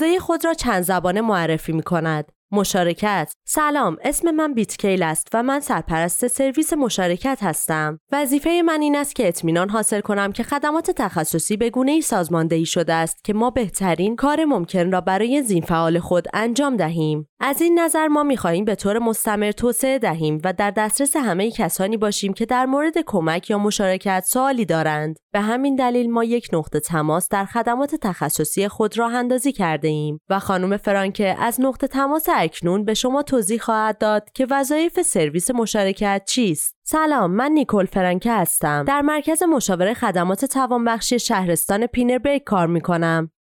موضع خود را چند زبانه معرفی می‌کند. مشارکت. سلام، اسم من بیتکیل است و من سرپرست سرویس مشارکت هستم. وظیفه من این است که اطمینان حاصل کنم که خدمات تخصصی به گونه‌ای سازماندهی شده است که ما بهترین کار ممکن را برای زین فعال خود انجام دهیم. از این نظر ما می‌خواهیم به طور مستمر توسعه دهیم و در دسترس همه کسانی باشیم که در مورد کمک یا مشارکت سوالی دارند. به همین دلیل ما یک نقطه تماس در خدمات تخصصی خود راه اندازی کرده ایم و خانم فرانکه از نقطه تماس اکنون به شما توضیح خواهد داد که وظایف سرویس مشارکت چیست. سلام، من نیکول فرانکه هستم. در مرکز مشاوره خدمات توانبخشی شهرستان پینربرگ کار می‌کنم.